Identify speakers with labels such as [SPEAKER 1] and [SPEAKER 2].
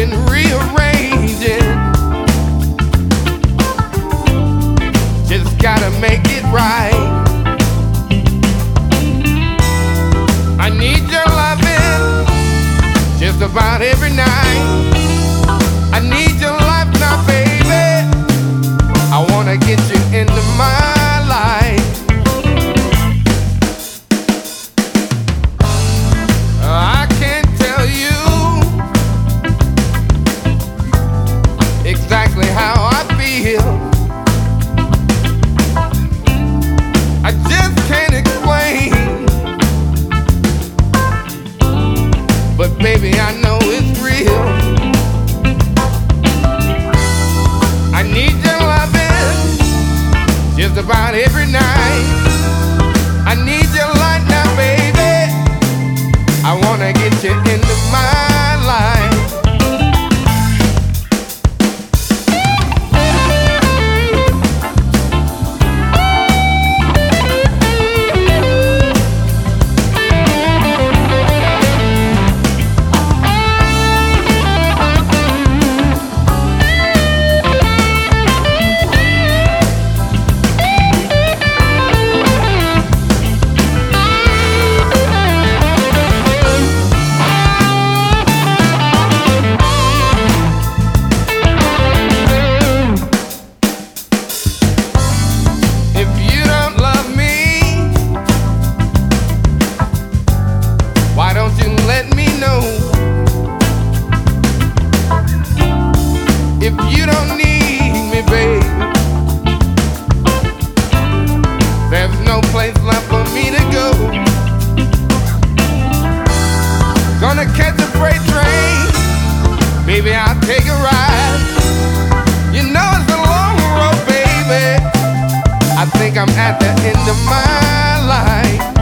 [SPEAKER 1] and rearranging. Just gotta make it right. I need your loving just about every night. I need your life now, baby. I wanna get you into my life. I can't tell you exactly how I feel. I just can't explain, but baby, I know it's real. I need your loving just about every night. I need your light now, baby. I wanna get you into my life. If you don't need me, babe, there's no place left for me to go. Gonna catch a freight train, baby, I'll take a ride. You know it's a long road, baby. I think I'm at the end of my life.